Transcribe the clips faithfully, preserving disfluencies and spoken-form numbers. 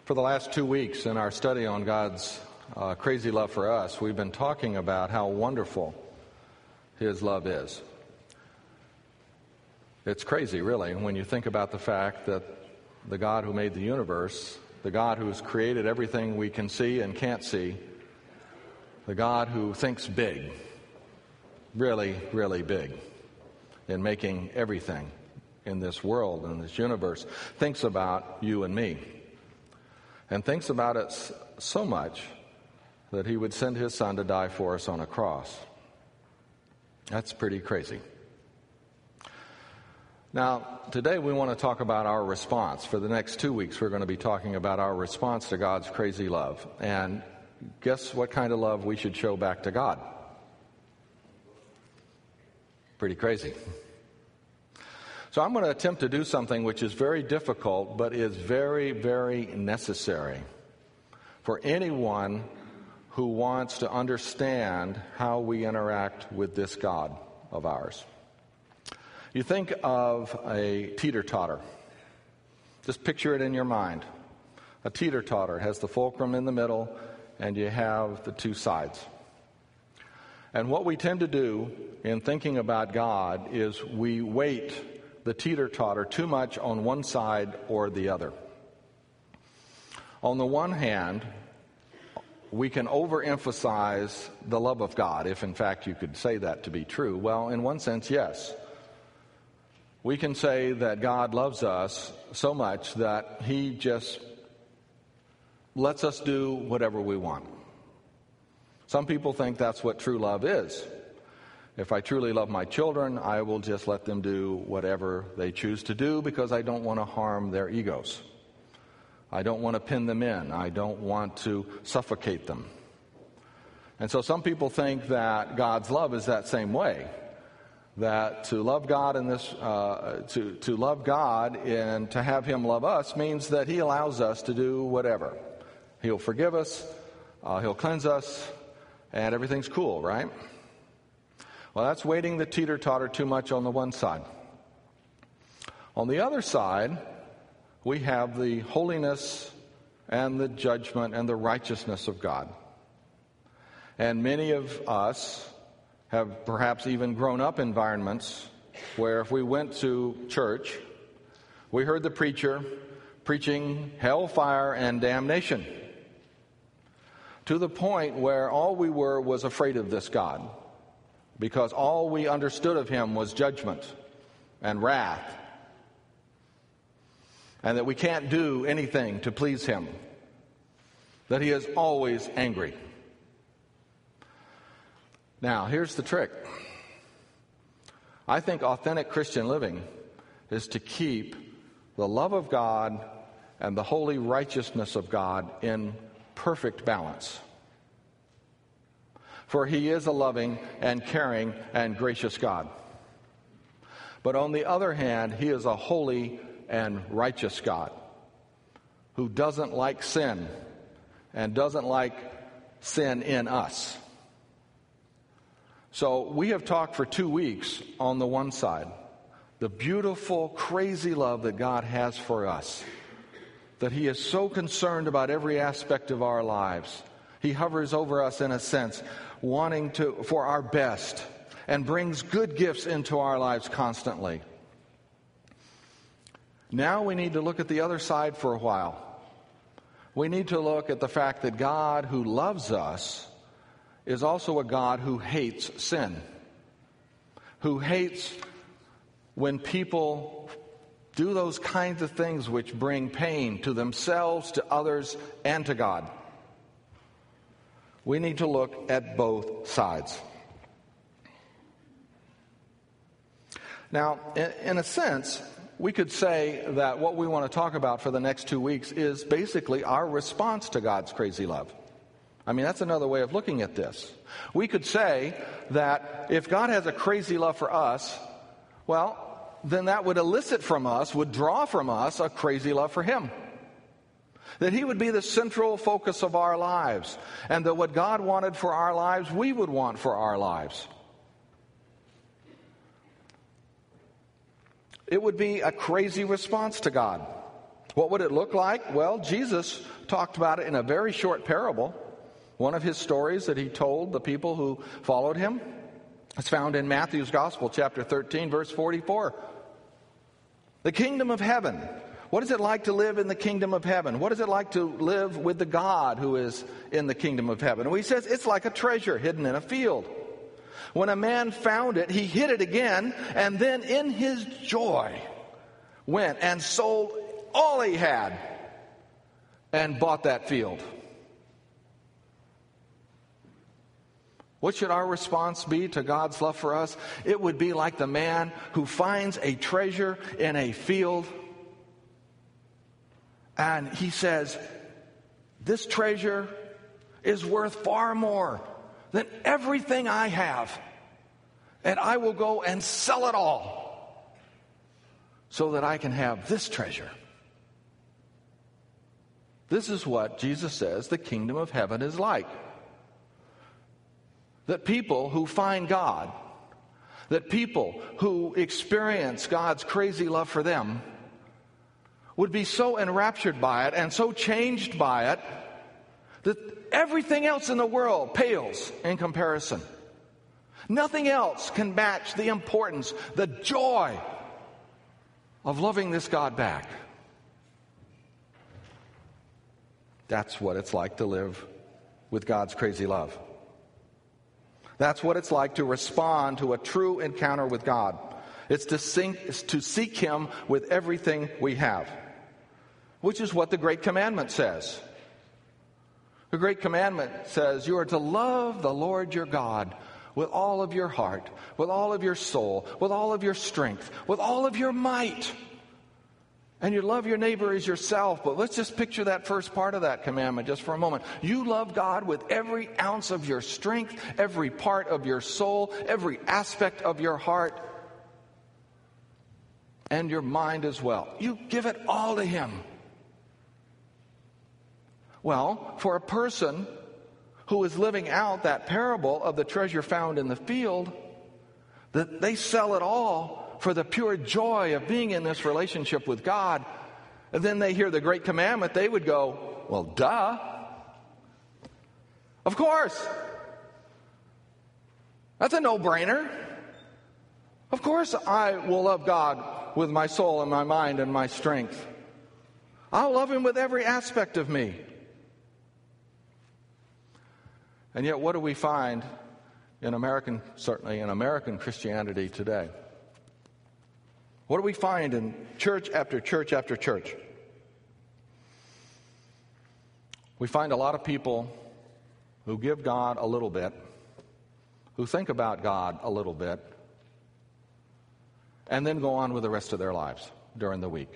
For the last two weeks in our study on God's uh, crazy love for us, we've been talking about how wonderful His love is. It's crazy, really, when you think about the fact that the God who made the universe, the God who's created everything we can see and can't see, the God who thinks big, really, really big, in making everything in this world, in this universe, thinks about you and me. And thinks about it so much that He would send His Son to die for us on a cross. That's pretty crazy. Now, today we want to talk about our response. For the next two weeks, we're going to be talking about our response to God's crazy love. And guess what kind of love we should show back to God? Pretty crazy. So I'm going to attempt to do something which is very difficult, but is very, very necessary for anyone who wants to understand how we interact with this God of ours. You think of a teeter-totter. Just picture it in your mind. A teeter-totter has the fulcrum in the middle, and you have the two sides. And what we tend to do in thinking about God is we weight the teeter-totter too much on one side or the other. On the one hand, we can overemphasize the love of God, if in fact you could say that to be true. Well, in one sense, yes. We can say that God loves us so much that He just lets us do whatever we want. Some people think that's what true love is. If I truly love my children, I will just let them do whatever they choose to do because I don't want to harm their egos. I don't want to pin them in. I don't want to suffocate them. And so some people think that God's love is that same way. That to love God in this, uh, to to love God and to have Him love us means that He allows us to do whatever. He'll forgive us, uh, He'll cleanse us, and everything's cool, right? Well, that's weighting the teeter-totter too much on the one side. On the other side, we have the holiness and the judgment and the righteousness of God. And many of us have perhaps even grown up in environments where if we went to church, we heard the preacher preaching hellfire and damnation, to the point where all we were was afraid of this God, because all we understood of Him was judgment and wrath, and that we can't do anything to please Him, that He is always angry. Now, here's the trick. I think authentic Christian living is to keep the love of God and the holy righteousness of God in perfect balance. For He is a loving and caring and gracious God. But on the other hand, He is a holy and righteous God who doesn't like sin and doesn't like sin in us. So we have talked for two weeks on the one side, the beautiful, crazy love that God has for us, that He is so concerned about every aspect of our lives. He hovers over us in a sense, wanting to for our best, and brings good gifts into our lives constantly. Now we need to look at the other side for a while. We need to look at the fact that God, who loves us, is also a God who hates sin, who hates when people do those kinds of things which bring pain to themselves, to others, and to God. We need to look at both sides. Now, in, in a sense, we could say that what we want to talk about for the next two weeks is basically our response to God's crazy love. I mean, that's another way of looking at this. We could say that if God has a crazy love for us, well, then that would elicit from us, would draw from us a crazy love for Him. That He would be the central focus of our lives, and that what God wanted for our lives, we would want for our lives. It would be a crazy response to God. What would it look like? Well, Jesus talked about it in a very short parable. One of his stories that he told the people who followed him. It's found in Matthew's Gospel, chapter thirteen, verse forty-four. The kingdom of heaven. What is it like to live in the kingdom of heaven? What is it like to live with the God who is in the kingdom of heaven? Well, he says it's like a treasure hidden in a field. When a man found it, he hid it again, and then in his joy went and sold all he had and bought that field. What should our response be to God's love for us? It would be like the man who finds a treasure in a field, and he says, this treasure is worth far more than everything I have, and I will go and sell it all so that I can have this treasure. This is what Jesus says the kingdom of heaven is like. That people who find God, that people who experience God's crazy love for them would be so enraptured by it and so changed by it that everything else in the world pales in comparison. Nothing else can match the importance, the joy of loving this God back. That's what it's like to live with God's crazy love. That's what it's like to respond to a true encounter with God. It's to, sing, it's to seek Him with everything we have, which is what the Great Commandment says. The Great Commandment says you are to love the Lord your God with all of your heart, with all of your soul, with all of your strength, with all of your might. And you love your neighbor as yourself. But let's just picture that first part of that commandment just for a moment. You love God with every ounce of your strength, every part of your soul, every aspect of your heart, and your mind as well. You give it all to Him. Well, for a person who is living out that parable of the treasure found in the field, that they sell it all for the pure joy of being in this relationship with God, and then they hear the Great Commandment, they would go, well, duh. Of course. That's a no-brainer. Of course I will love God with my soul and my mind and my strength. I'll love Him with every aspect of me. And yet what do we find in American, certainly in American Christianity today? What do we find in church after church after church? We find a lot of people who give God a little bit, who think about God a little bit, and then go on with the rest of their lives during the week.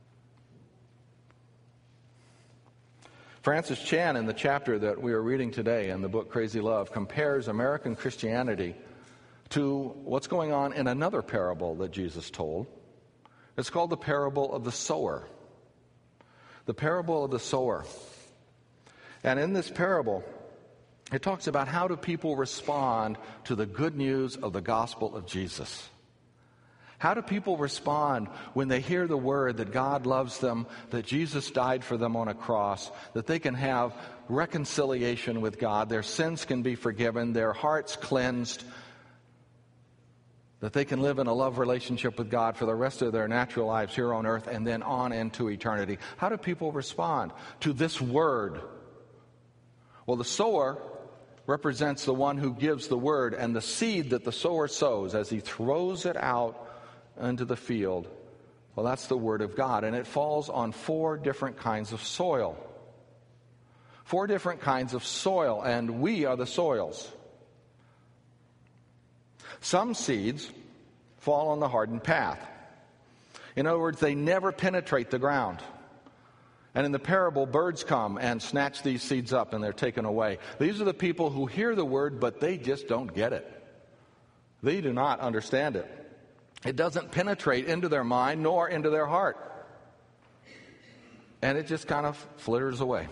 Francis Chan, in the chapter that we are reading today in the book Crazy Love, compares American Christianity to what's going on in another parable that Jesus told. It's called the parable of the sower. The parable of the sower. And in this parable, it talks about how do people respond to the good news of the gospel of Jesus. How do people respond when they hear the word that God loves them, that Jesus died for them on a cross, that they can have reconciliation with God, their sins can be forgiven, their hearts cleansed, that they can live in a love relationship with God for the rest of their natural lives here on earth and then on into eternity? How do people respond to this word? Well, the sower represents the one who gives the word, and the seed that the sower sows as he throws it out into the field, well, that's the word of God, and it falls on four different kinds of soil. Four different kinds of soil, and we are the soils. Some seeds fall on the hardened path. In other words, they never penetrate the ground. And in the parable, birds come and snatch these seeds up and they're taken away. These are the people who hear the word, but they just don't get it. They do not understand it. It doesn't penetrate into their mind nor into their heart. And it just kind of flitters away.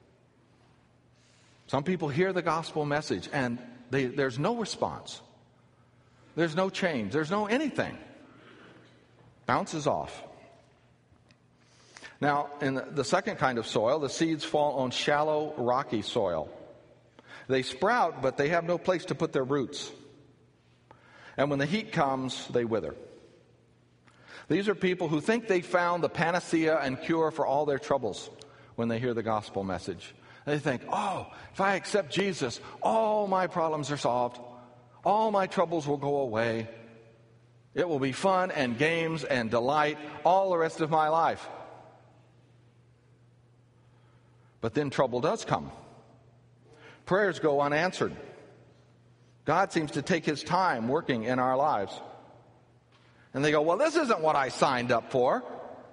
Some people hear the gospel message and they, there's no response. There's no change. There's no anything. Bounces off. Now, in the second kind of soil, the seeds fall on shallow, rocky soil. They sprout, but they have no place to put their roots. And when the heat comes, they wither. These are people who think they found the panacea and cure for all their troubles when they hear the gospel message. They think, oh, if I accept Jesus, all my problems are solved. All my troubles will go away. It will be fun and games and delight all the rest of my life. But then trouble does come. Prayers go unanswered. God seems to take his time working in our lives. And they go, well, this isn't what I signed up for.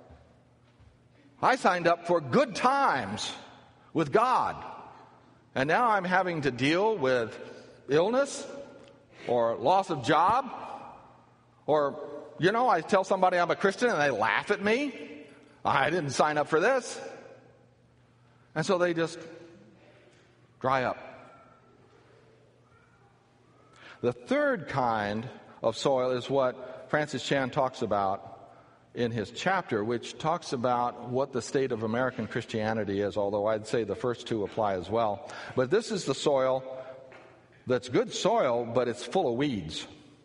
I signed up for good times with God. And now I'm having to deal with illness or loss of job. Or, you know, I tell somebody I'm a Christian and they laugh at me. I didn't sign up for this. And so they just dry up. The third kind of soil is what Francis Chan talks about in his chapter, which talks about what the state of American Christianity is, although I'd say the first two apply as well. But this is the soil that's good soil, but it's full of weeds.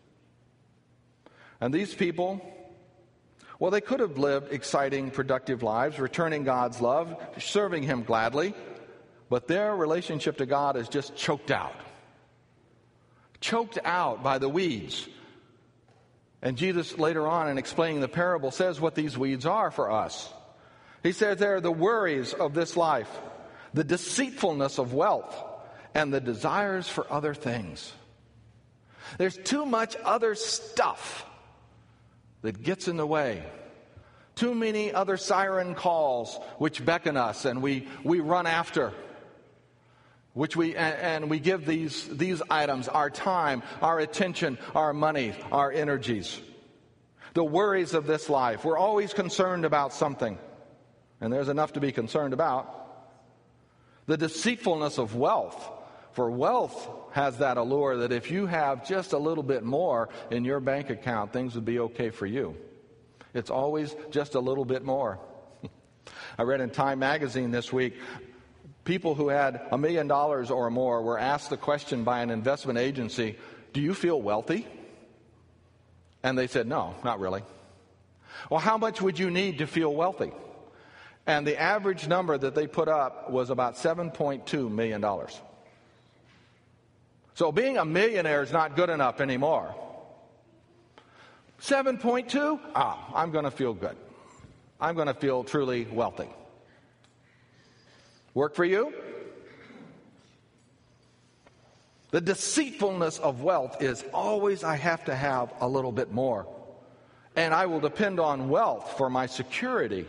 And these people, well, they could have lived exciting, productive lives, returning God's love, serving him gladly, but their relationship to God is just choked out. Choked out by the weeds. And Jesus, later on in explaining the parable, says what these weeds are for us. He says they're the worries of this life, the deceitfulness of wealth, and the desires for other things. There's too much other stuff that gets in the way. Too many other siren calls which beckon us and we, we run after. Which we and, and we give these these items our time, our attention, our money, our energies. The worries of this life. We're always concerned about something. And there's enough to be concerned about. The deceitfulness of wealth. For wealth has that allure that if you have just a little bit more in your bank account, things would be okay for you. It's always just a little bit more. I read in Time magazine this week, people who had a million dollars or more were asked the question by an investment agency, do you feel wealthy? And they said, no, not really. Well, how much would you need to feel wealthy? And the average number that they put up was about seven point two million dollars. So being a millionaire is not good enough anymore. seven point two? Ah, I'm going to feel good. I'm going to feel truly wealthy. Work for you? The deceitfulness of wealth is always I have to have a little bit more. And I will depend on wealth for my security,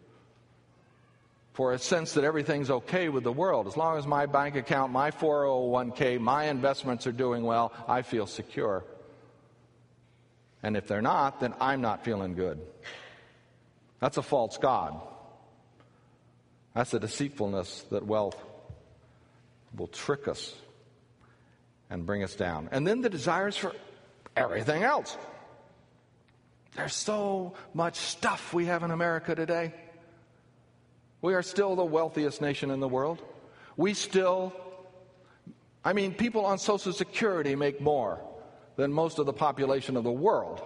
for a sense that everything's okay with the world. As long as my bank account, my four oh one k, my investments are doing well, I feel secure. And if they're not, then I'm not feeling good. That's a false god. That's the deceitfulness that wealth will trick us and bring us down. And then the desires for everything else. There's so much stuff we have in America today. We are still the wealthiest nation in the world. We still, I mean, people on Social Security make more than most of the population of the world.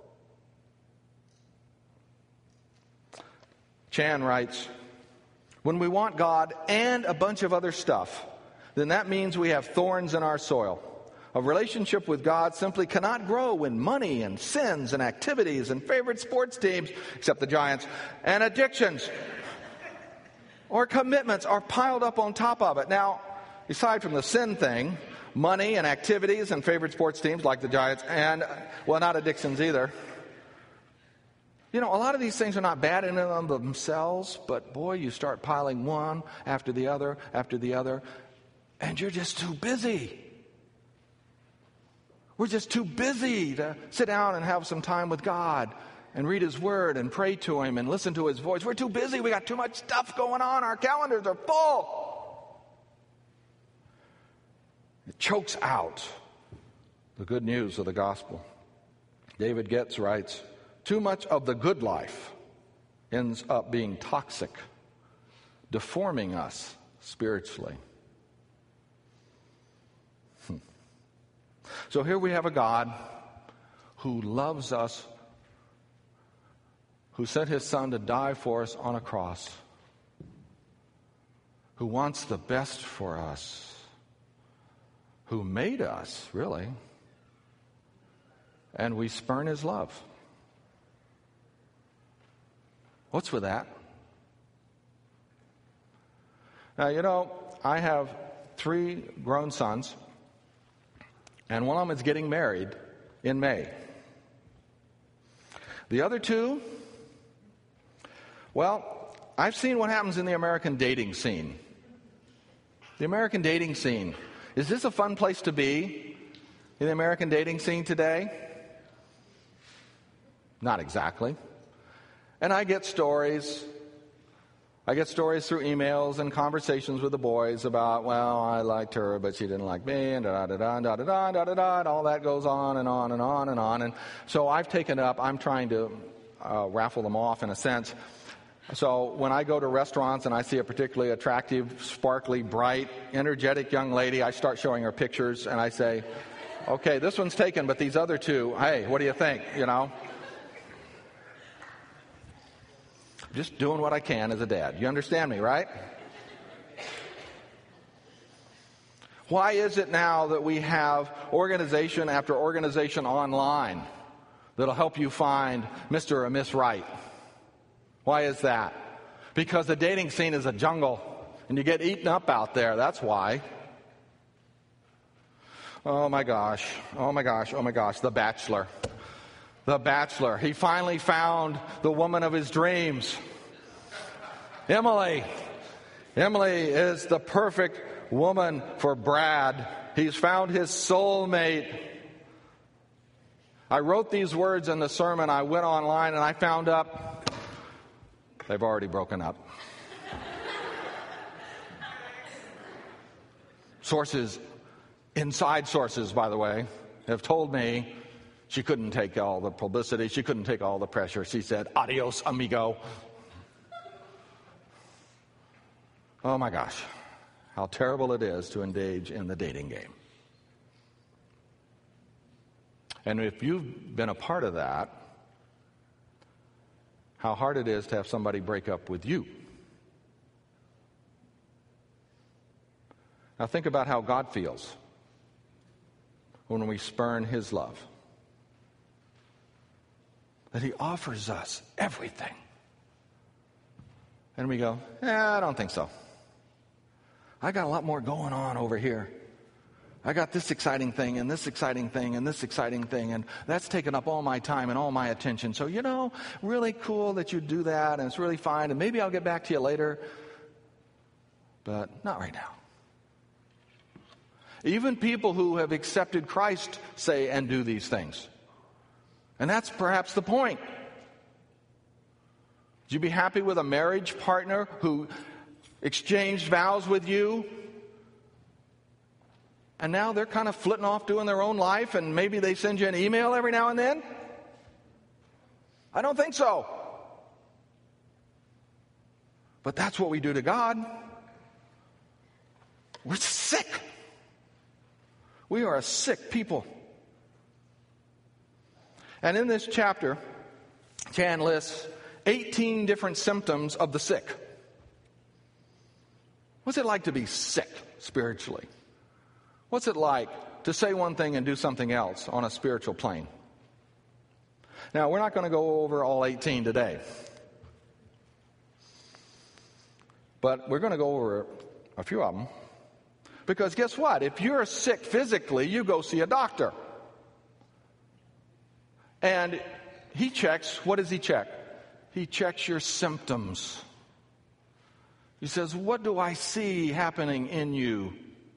Chan writes, when we want God and a bunch of other stuff, then that means we have thorns in our soil. A relationship with God simply cannot grow when money and sins and activities and favorite sports teams, except the Giants, and addictions or commitments are piled up on top of it. Now, aside from the sin thing, money and activities and favorite sports teams like the Giants and, well, not addictions either. You know, a lot of these things are not bad in and of themselves, but boy, you start piling one after the other after the other, and you're just too busy. We're just too busy to sit down and have some time with God and read His Word and pray to Him and listen to His voice. We're too busy. We got too much stuff going on. Our calendars are full. It chokes out the good news of the gospel. David Getz writes, too much of the good life ends up being toxic, deforming us spiritually. Hmm. So here we have a God who loves us, who sent his Son to die for us on a cross, who wants the best for us, who made us, really, and we spurn his love. What's with that? Now, you know, I have three grown sons, and one of them is getting married in May. The other two, well, I've seen what happens in the American dating scene. The American dating scene. Is this a fun place to be in the American dating scene today? Not exactly. And I get stories. I get stories through emails and conversations with the boys about, well, I liked her, but she didn't like me, and da-da-da-da, da-da-da, da-da-da, and all that goes on and on and on and on. And so I've taken up, I'm trying to uh, raffle them off in a sense. So when I go to restaurants and I see a particularly attractive, sparkly, bright, energetic young lady, I start showing her pictures and I say, okay, this one's taken, but these other two, hey, what do you think, you know? Just doing what I can as a dad. You understand me, right? Why is it now that we have organization after organization online that'll help you find Mister or Miss Right? Why is that? Because the dating scene is a jungle, and you get eaten up out there. That's why. Oh my gosh. Oh my gosh. Oh my gosh. The Bachelor. The Bachelor. He finally found the woman of his dreams. Emily. Emily is the perfect woman for Brad. He's found his soulmate. I wrote these words in the sermon. I went online and I found up they've already broken up. Sources, inside sources, by the way, have told me she couldn't take all the publicity. She couldn't take all the pressure. She said, adios, amigo. Oh, my gosh. How terrible it is to engage in the dating game. And if you've been a part of that, how hard it is to have somebody break up with you. Now think about how God feels when we spurn his love. That he offers us everything. And we go, eh, I don't think so. I got a lot more going on over here. I got this exciting thing and this exciting thing and this exciting thing, and that's taken up all my time and all my attention. So, you know, really cool that you do that, and it's really fine, and maybe I'll get back to you later, but not right now. Even people who have accepted Christ say and do these things. And that's perhaps the point. Would you be happy with a marriage partner who exchanged vows with you, and now they're kind of flitting off doing their own life, and maybe they send you an email every now and then? I don't think so. But that's what we do to God. We're sick. We are a sick people. And in this chapter, Chan lists eighteen different symptoms of the sick. What's it like to be sick spiritually? What's it like to say one thing and do something else on a spiritual plane? Now, we're not going to go over all eighteen today. But we're going to go over a few of them. Because guess what? If you're sick physically, you go see a doctor. And he checks, what does he check? He checks your symptoms. He says, what do I see happening in you?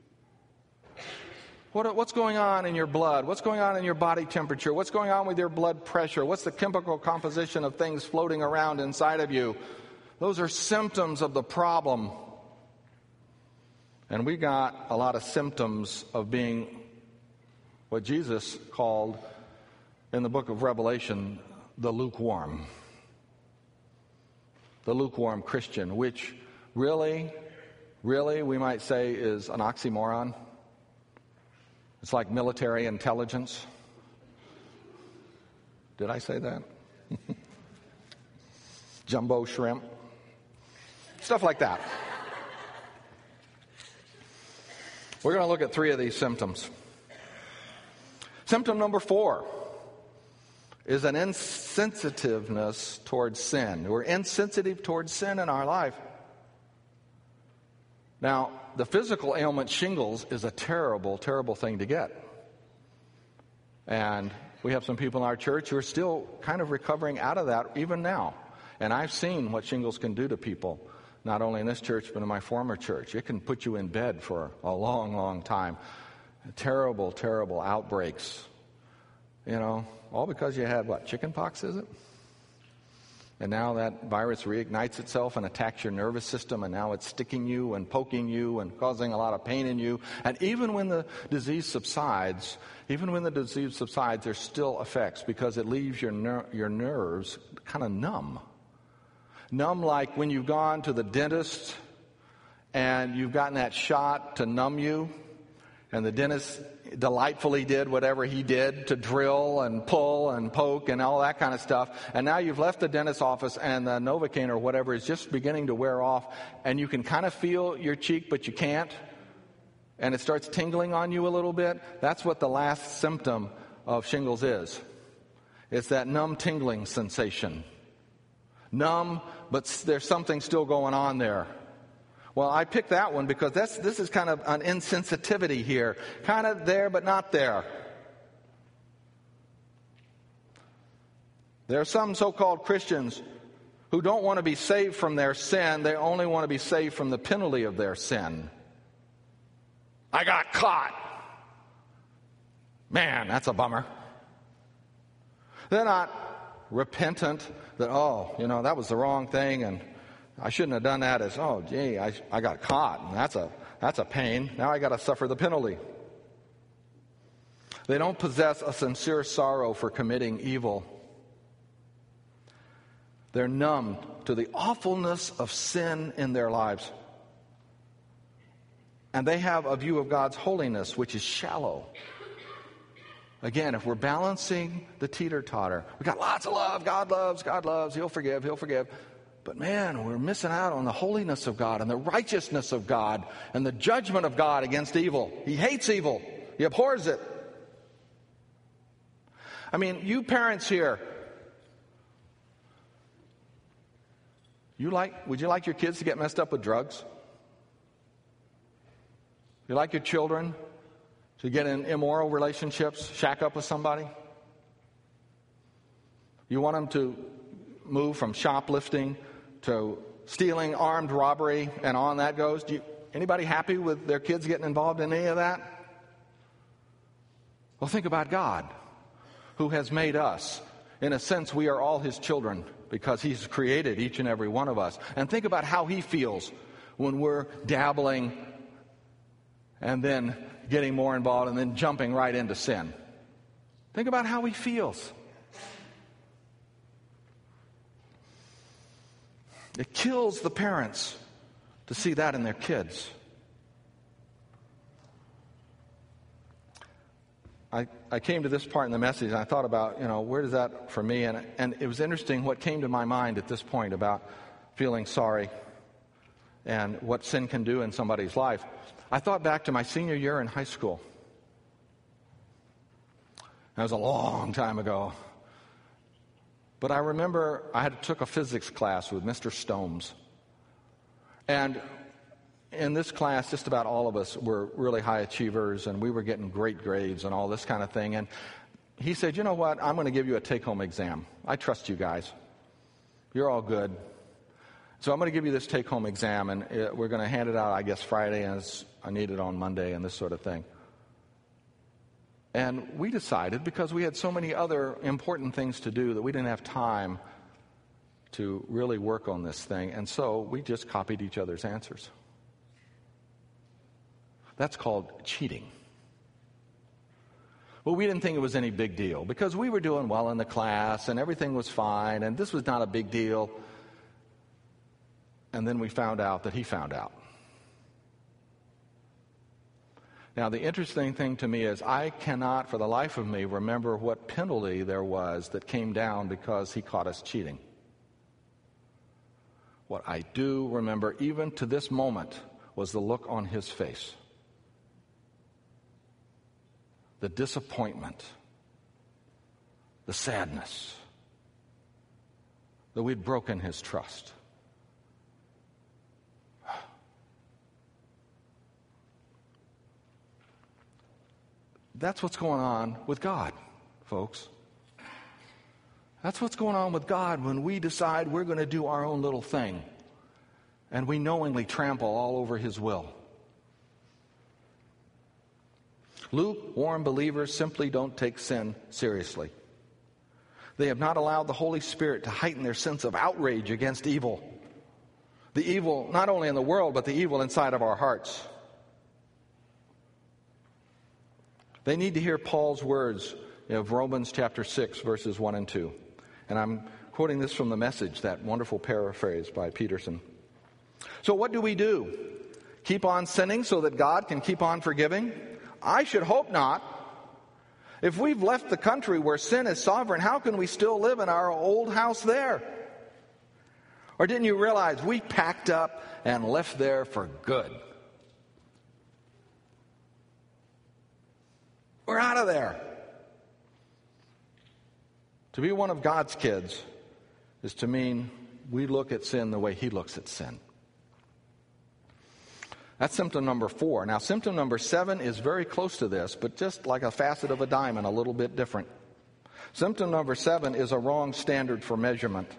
What, what's going on in your blood? What's going on in your body temperature? What's going on with your blood pressure? What's the chemical composition of things floating around inside of you? Those are symptoms of the problem. And we got a lot of symptoms of being what Jesus called in the book of Revelation the lukewarm. the lukewarm Christian, which really, really, we might say is an oxymoron. It's like military intelligence. Did I say that? Jumbo shrimp. Stuff like that. We're going to look at three of these symptoms. Symptom number four is an insensitiveness towards sin. We're insensitive towards sin in our life. Now, the physical ailment shingles is a terrible, terrible thing to get. And we have some people in our church who are still kind of recovering out of that even now. And I've seen what shingles can do to people, not only in this church, but in my former church. It can put you in bed for a long, long time. Terrible, terrible outbreaks. You know, all because you had, what, chicken pox, is it? And now that virus reignites itself and attacks your nervous system, and now it's sticking you and poking you and causing a lot of pain in you. And even when the disease subsides, even when the disease subsides, there's still effects because it leaves your ner- your nerves kind of numb. Numb like when you've gone to the dentist and you've gotten that shot to numb you, and the dentist delightfully did whatever he did to drill and pull and poke and all that kind of stuff. And now you've left the dentist's office and the Novocaine or whatever is just beginning to wear off, and you can kind of feel your cheek, but you can't. And it starts tingling on you a little bit. That's what the last symptom of shingles is. It's that numb tingling sensation. Numb, but there's something still going on there. Well, I picked that one because that's, this is kind of an insensitivity here. Kind of there, but not there. There are some so-called Christians who don't want to be saved from their sin. They only want to be saved from the penalty of their sin. I got caught. Man, that's a bummer. They're not repentant that, oh, you know, that was the wrong thing and I shouldn't have done that. As, oh, gee, I, I got caught. And that's a, that's a pain. Now I got to suffer the penalty. They don't possess a sincere sorrow for committing evil. They're numb to the awfulness of sin in their lives. And they have a view of God's holiness, which is shallow. Again, if we're balancing the teeter-totter, we got lots of love. God loves, God loves, He'll forgive, He'll forgive. But man, we're missing out on the holiness of God and the righteousness of God and the judgment of God against evil. He hates evil. He abhors it. I mean, you parents here, you like, would you like your kids to get messed up with drugs? You like your children to get in immoral relationships, shack up with somebody? You want them to move from shoplifting to stealing, armed robbery, and on that goes? Do you, anybody happy with their kids getting involved in any of that? Well, think about God, who has made us. In a sense, we are all His children because He's created each and every one of us. And think about how He feels when we're dabbling and then getting more involved and then jumping right into sin. Think about how He feels. It kills the parents to see that in their kids. I, I came to this part in the message and I thought about, you know, where does that for me? And, and it was interesting what came to my mind at this point about feeling sorry and what sin can do in somebody's life. I thought back to my senior year in high school. That was a long time ago. But I remember I had took a physics class with Mister Stomes. And in this class, just about all of us were really high achievers, and we were getting great grades and all this kind of thing. And he said, you know what, I'm going to give you a take-home exam. I trust you guys. You're all good. So I'm going to give you this take-home exam, and we're going to hand it out, I guess, Friday, and I need it on Monday and this sort of thing. And we decided, because we had so many other important things to do, that we didn't have time to really work on this thing. And so we just copied each other's answers. That's called cheating. Well, we didn't think it was any big deal because we were doing well in the class and everything was fine and this was not a big deal. And then we found out that he found out. Now, the interesting thing to me is I cannot, for the life of me, remember what penalty there was that came down because he caught us cheating. What I do remember, even to this moment, was the look on his face. The disappointment. The sadness. That we'd broken his trust. That's what's going on with God, folks. That's what's going on with God when we decide we're going to do our own little thing and we knowingly trample all over his will. Lukewarm believers simply don't take sin seriously. They have not allowed the Holy Spirit to heighten their sense of outrage against evil. The evil not only in the world, but the evil inside of our hearts. They need to hear Paul's words of Romans chapter six, verses one and two. And I'm quoting this from the Message, that wonderful paraphrase by Peterson. So what do we do? Keep on sinning so that God can keep on forgiving? I should hope not. If we've left the country where sin is sovereign, how can we still live in our old house there? Or didn't you realize we packed up and left there for good? We're out of there. To be one of God's kids is to mean we look at sin the way he looks at sin. That's symptom number four. Now, symptom number seven is very close to this, but just like a facet of a diamond, a little bit different. Symptom number seven is a wrong standard for measurement.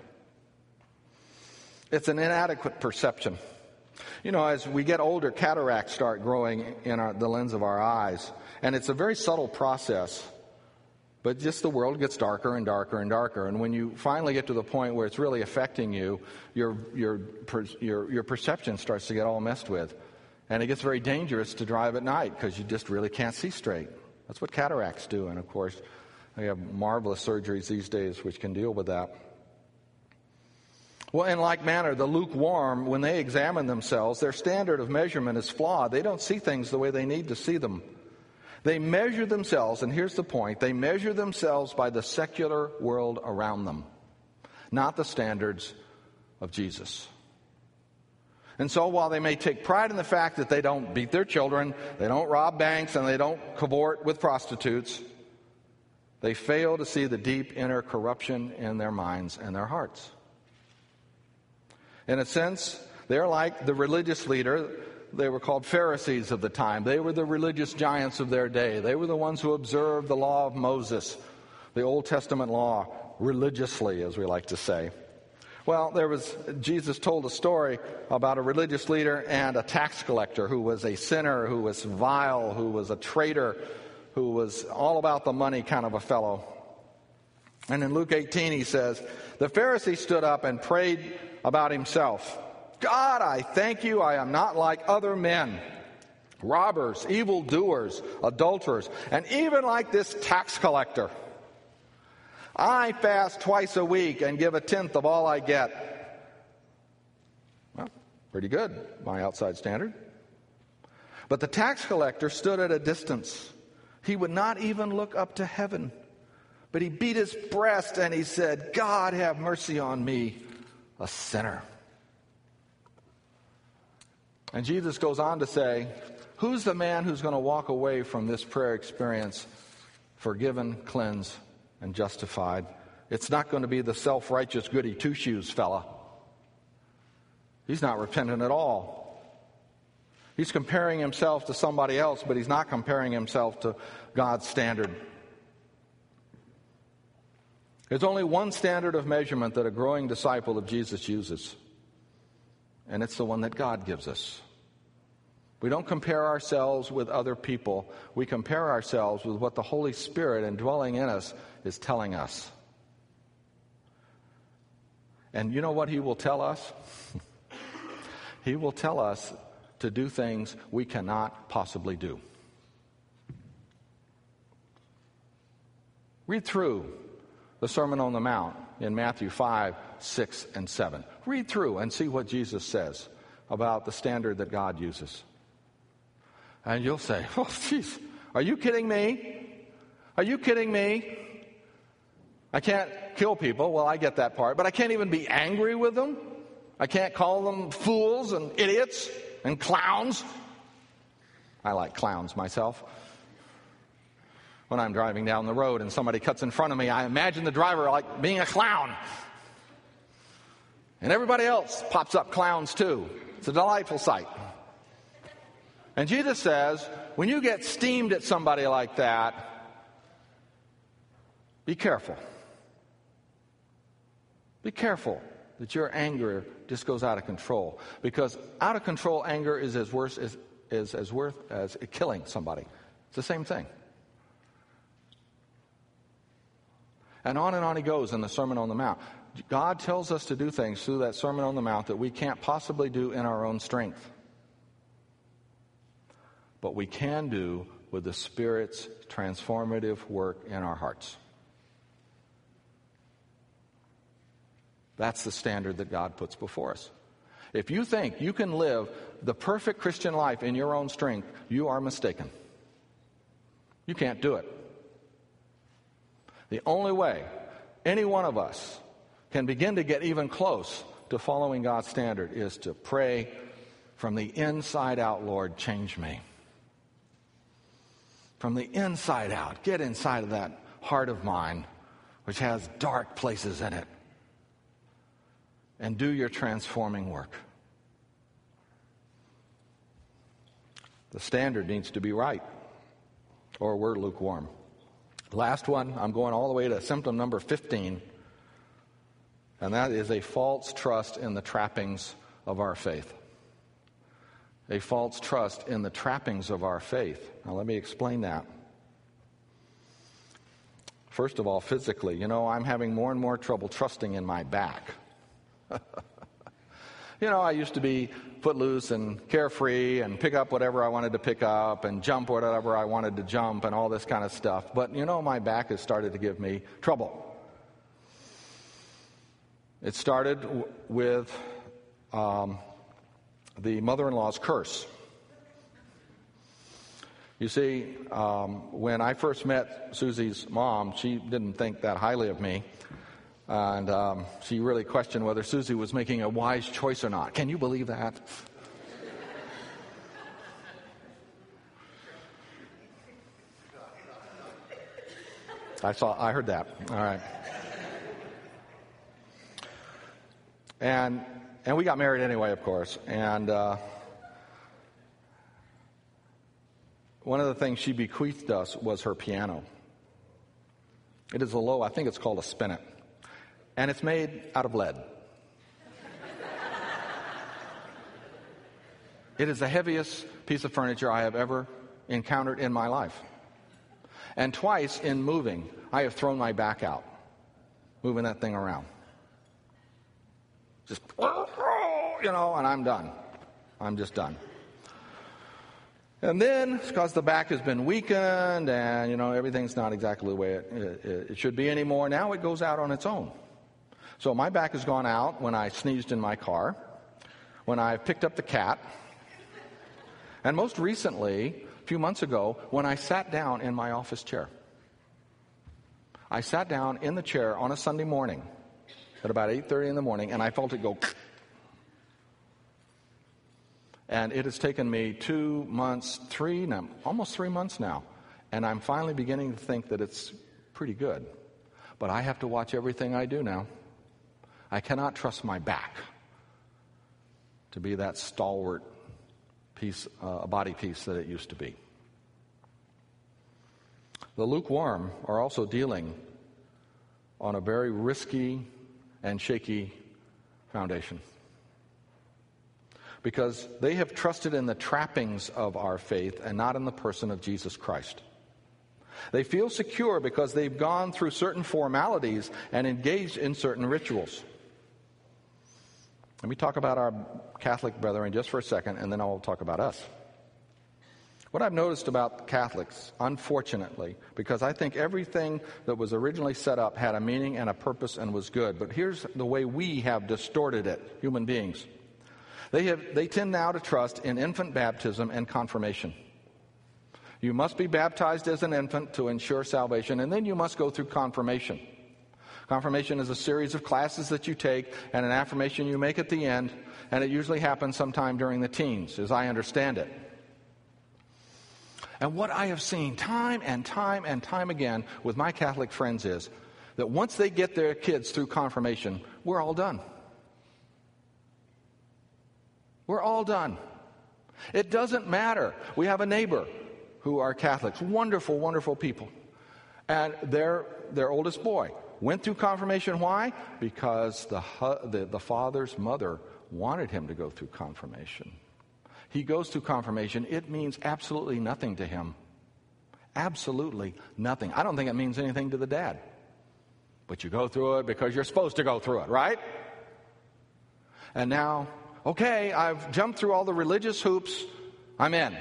It's an inadequate perception. You know, as we get older, cataracts start growing in our, the lens of our eyes. And it's a very subtle process. But just the world gets darker and darker and darker. And when you finally get to the point where it's really affecting you, your, your, your, your perception starts to get all messed with. And it gets very dangerous to drive at night because you just really can't see straight. That's what cataracts do. And, of course, we have marvelous surgeries these days which can deal with that. Well, in like manner, the lukewarm, when they examine themselves, their standard of measurement is flawed. They don't see things the way they need to see them. They measure themselves, and here's the point, they measure themselves by the secular world around them, not the standards of Jesus. And so while they may take pride in the fact that they don't beat their children, they don't rob banks, and they don't cavort with prostitutes, they fail to see the deep inner corruption in their minds and their hearts. In a sense, they're like the religious leader. They were called Pharisees of the time. They were the religious giants of their day. They were the ones who observed the law of Moses, the Old Testament law, religiously, as we like to say. Well, there was Jesus told a story about a religious leader and a tax collector who was a sinner, who was vile, who was a traitor, who was all about the money kind of a fellow. And in Luke eighteen, he says, the Pharisee stood up and prayed about himself. God, I thank you, I am not like other men, robbers, evildoers, adulterers, and even like this tax collector. I fast twice a week and give a tenth of all I get. Well, pretty good, my outside standard. But the tax collector stood at a distance. He would not even look up to heaven, but he beat his breast and he said, God, have mercy on me, a sinner. And Jesus goes on to say, who's the man who's going to walk away from this prayer experience forgiven, cleansed, and justified? It's not going to be the self-righteous goody two-shoes fella. He's not repentant at all. He's comparing himself to somebody else, but he's not comparing himself to God's standard. There's only one standard of measurement that a growing disciple of Jesus uses, and it's the one that God gives us. We don't compare ourselves with other people. We compare ourselves with what the Holy Spirit indwelling in us is telling us. And you know what He will tell us? He will tell us to do things we cannot possibly do. Read through the Sermon on the Mount in Matthew five, six, and seven. Read through and see what Jesus says about the standard that God uses. And you'll say, oh, jeez, are you kidding me? Are you kidding me? I can't kill people. Well, I get that part. But I can't even be angry with them. I can't call them fools and idiots and clowns. I like clowns myself. When I'm driving down the road and somebody cuts in front of me, I imagine the driver like being a clown. And everybody else pops up clowns too. It's a delightful sight. And Jesus says, when you get steamed at somebody like that, be careful. Be careful that your anger just goes out of control. Because out of control anger is as worse as is as worth as killing somebody. It's the same thing. And on and on he goes in the Sermon on the Mount. God tells us to do things through that Sermon on the Mount that we can't possibly do in our own strength. But we can do with the Spirit's transformative work in our hearts. That's the standard that God puts before us. If you think you can live the perfect Christian life in your own strength, you are mistaken. You can't do it. The only way any one of us can begin to get even close to following God's standard is to pray from the inside out, Lord, change me. From the inside out, get inside of that heart of mine, which has dark places in it, and do your transforming work. The standard needs to be right, or we're lukewarm. Last one, I'm going all the way to symptom number fifteen, and that is a false trust in the trappings of our faith. A false trust in the trappings of our faith. Now, let me explain that. First of all, physically, you know, I'm having more and more trouble trusting in my back. You know, I used to be footloose and carefree and pick up whatever I wanted to pick up and jump whatever I wanted to jump and all this kind of stuff. But, you know, my back has started to give me trouble. It started w- with um, the mother-in-law's curse. You see, um, when I first met Susie's mom, she didn't think that highly of me. And um, she really questioned whether Susie was making a wise choice or not. Can you believe that? I saw, I heard that. All right. And and we got married anyway, of course. And uh, one of the things she bequeathed us was her piano. It is a low, I think it's called a spinet. And it's made out of lead. It is the heaviest piece of furniture I have ever encountered in my life. And twice in moving, I have thrown my back out, moving that thing around. Just, you know, and I'm done. I'm just done. And then, because the back has been weakened and, you know, everything's not exactly the way it, it, it should be anymore, now it goes out on its own. So my back has gone out when I sneezed in my car, when I picked up the cat, and most recently, a few months ago, when I sat down in my office chair. I sat down in the chair on a Sunday morning at about eight thirty in the morning, and I felt it go. And it has taken me two months, three, no, almost three months now, and I'm finally beginning to think that it's pretty good. But I have to watch everything I do now. I cannot trust my back to be that stalwart piece, uh, body piece that it used to be. The lukewarm are also dealing on a very risky and shaky foundation, because they have trusted in the trappings of our faith and not in the person of Jesus Christ. They feel secure because they've gone through certain formalities and engaged in certain rituals. Let me talk about our Catholic brethren just for a second, and then I'll talk about us. What I've noticed about Catholics, unfortunately, because I think everything that was originally set up had a meaning and a purpose and was good, but here's the way we have distorted it, human beings. They have, they tend now to trust in infant baptism and confirmation. You must be baptized as an infant to ensure salvation, and then you must go through confirmation. Confirmation is a series of classes that you take and an affirmation you make at the end, and it usually happens sometime during the teens, as I understand it. And what I have seen time and time and time again with my Catholic friends is that once they get their kids through confirmation, we're all done. We're all done. It doesn't matter. We have a neighbor who are Catholics, wonderful, wonderful people. And their their oldest boy went through confirmation. Why? Because the, the, the father's mother wanted him to go through confirmation. He goes through confirmation. It means absolutely nothing to him. Absolutely nothing. I don't think it means anything to the dad. But you go through it because you're supposed to go through it, right? And now, okay, I've jumped through all the religious hoops. I'm in.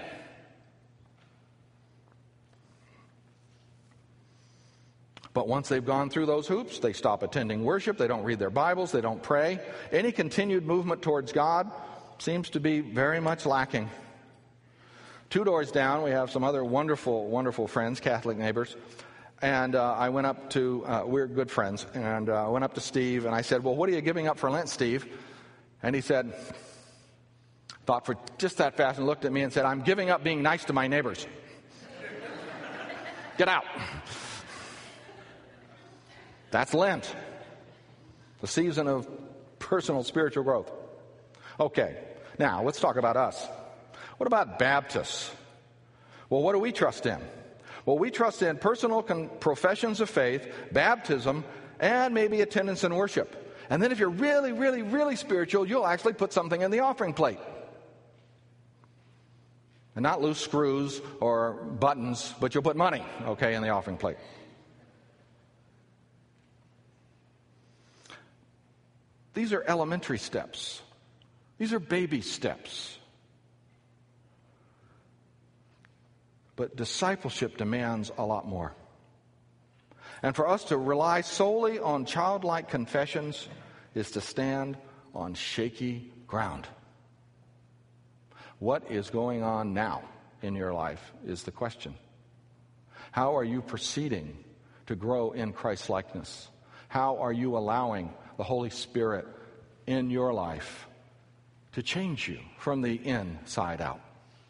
But once they've gone through those hoops, they stop attending worship, they don't read their Bibles, they don't pray. Any continued movement towards God seems to be very much lacking. Two doors down, we have some other wonderful, wonderful friends, Catholic neighbors. And uh, I went up to, uh, we're good friends, and uh, I went up to Steve and I said, well, what are you giving up for Lent, Steve? And he said, thought for just that fast and looked at me and said, I'm giving up being nice to my neighbors. Get out. That's Lent, the season of personal spiritual growth. Okay, now let's talk about us. What about Baptists? Well, what do we trust in? Well, we trust in personal con- professions of faith, baptism, and maybe attendance in worship. And then if you're really, really, really spiritual, you'll actually put something in the offering plate. And not loose screws or buttons, but you'll put money, okay, in the offering plate. These are elementary steps. These are baby steps. But discipleship demands a lot more. And for us to rely solely on childlike confessions is to stand on shaky ground. What is going on now in your life is the question. How are you proceeding to grow in Christ's likeness? How are you allowing the Holy Spirit in your life to change you from the inside out?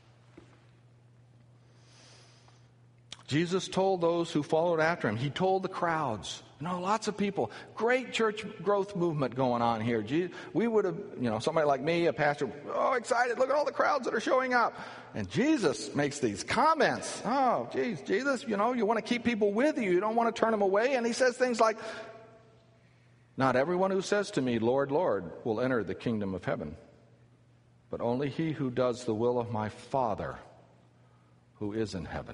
Jesus told those who followed after him, he told the crowds, you know, lots of people, great church growth movement going on here. We would have, you know, somebody like me, a pastor, oh, excited, look at all the crowds that are showing up. And Jesus makes these comments. Oh, geez, Jesus, you know, you want to keep people with you. You don't want to turn them away. And he says things like, not everyone who says to me, Lord, Lord, will enter the kingdom of heaven, but only he who does the will of my Father who is in heaven.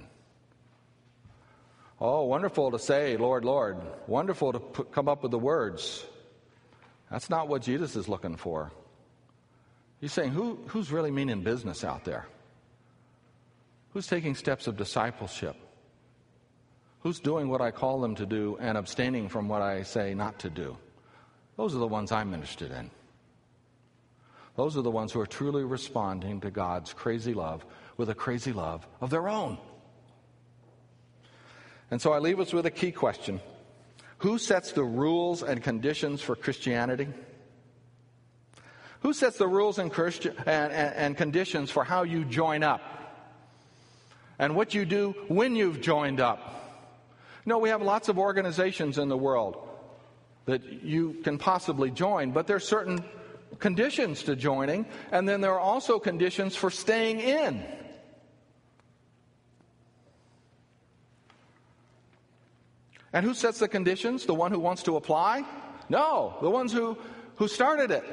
Oh, wonderful to say, Lord, Lord. Wonderful to put, come up with the words. That's not what Jesus is looking for. He's saying, Who, who's really meaning business out there? Who's taking steps of discipleship? Who's doing what I call them to do and abstaining from what I say not to do? Those are the ones I'm interested in. Those are the ones who are truly responding to God's crazy love with a crazy love of their own. And so I leave us with a key question. Who sets the rules and conditions for Christianity? Who sets the rules and, Christi- and, and, and conditions for how you join up? And what you do when you've joined up? No, we have lots of organizations in the world that you can possibly join, but there are certain conditions to joining, and then there are also conditions for staying in. And who sets the conditions? The one who wants to apply? No, the ones who, who started it.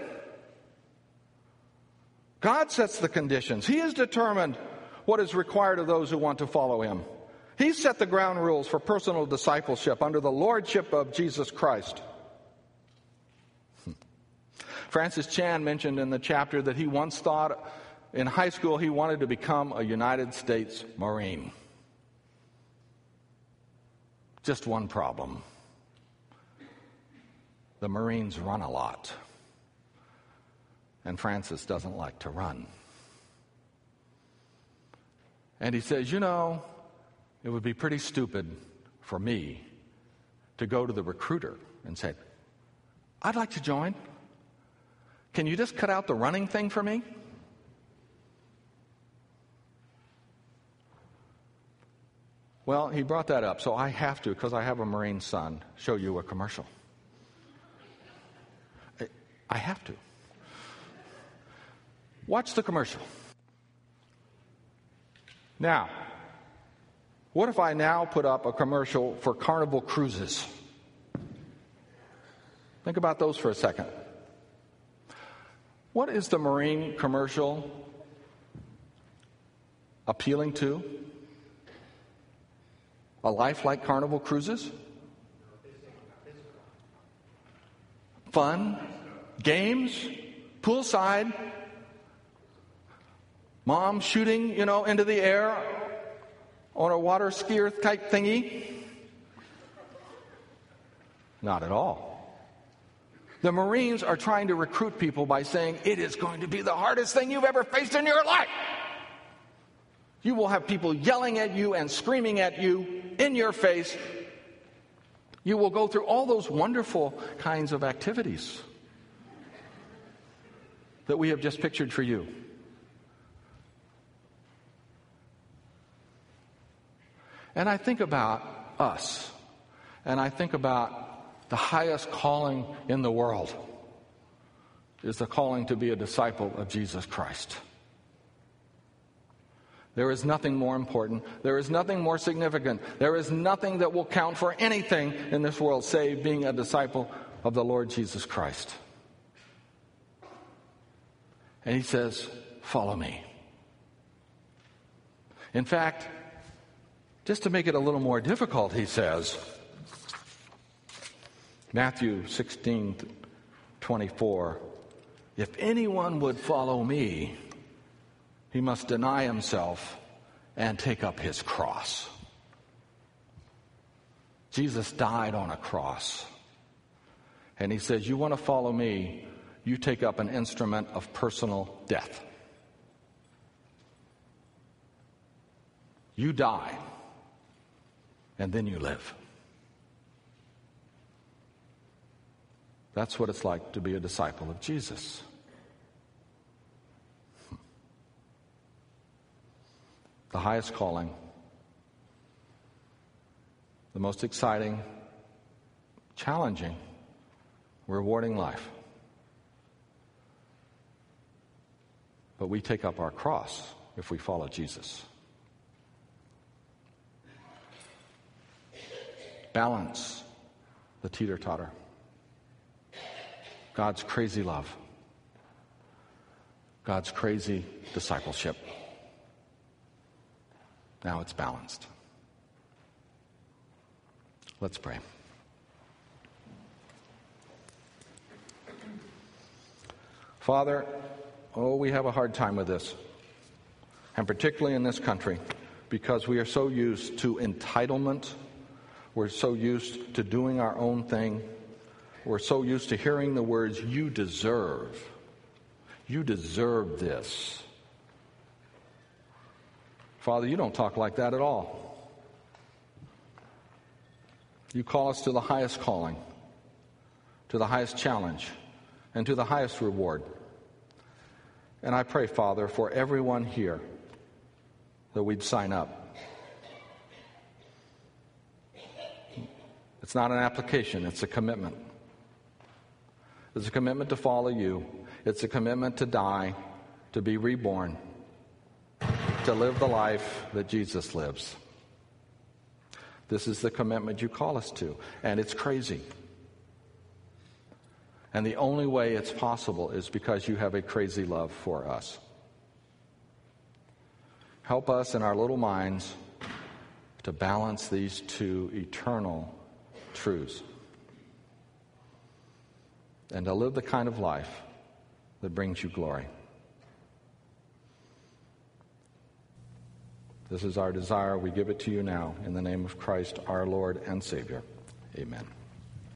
God sets the conditions. He has determined what is required of those who want to follow him. He set the ground rules for personal discipleship under the lordship of Jesus Christ. Francis Chan mentioned in the chapter that he once thought in high school, he wanted to become a United States Marine. Just one problem. The Marines run a lot. And Francis doesn't like to run. And he says, you know, it would be pretty stupid for me to go to the recruiter and say, I'd like to join. Can you just cut out the running thing for me? Well, he brought that up, so I have to, because I have a Marine son, show you a commercial. I have to. Watch the commercial. Now, what if I now put up a commercial for Carnival Cruises? Think about those for a second. What is the Marine commercial appealing to? A life like Carnival Cruises? Fun, games, poolside, mom shooting, you know, into the air on a water skier type thingy? Not at all. The Marines are trying to recruit people by saying, it is going to be the hardest thing you've ever faced in your life. You will have people yelling at you and screaming at you in your face. You will go through all those wonderful kinds of activities that we have just pictured for you. And I think about us, and I think about the highest calling in the world is the calling to be a disciple of Jesus Christ. There is nothing more important. There is nothing more significant. There is nothing that will count for anything in this world save being a disciple of the Lord Jesus Christ. And he says, follow me. In fact, just to make it a little more difficult, he says, Matthew sixteen twenty-four, if anyone would follow me, he must deny himself and take up his cross. Jesus died on a cross. And he says, you want to follow me, you take up an instrument of personal death. You die, and then you live. That's what it's like to be a disciple of Jesus. The highest calling, the most exciting, challenging, rewarding life. But we take up our cross if we follow Jesus. Balance the teeter-totter. God's crazy love. God's crazy discipleship. Now it's balanced. Let's pray. Father, oh, we have a hard time with this, and particularly in this country, because we are so used to entitlement. We're so used to doing our own thing. We're so used to hearing the words, you deserve. You deserve this. Father, you don't talk like that at all. You call us to the highest calling, to the highest challenge, and to the highest reward. And I pray, Father, for everyone here that we'd sign up. It's not an application, it's a commitment. It's a commitment to follow you. It's a commitment to die, to be reborn, to live the life that Jesus lives. This is the commitment you call us to, and it's crazy. And the only way it's possible is because you have a crazy love for us. Help us in our little minds to balance these two eternal truths and to live the kind of life that brings you glory. This is our desire. We give it to you now in the name of Christ, our Lord and Savior. Amen.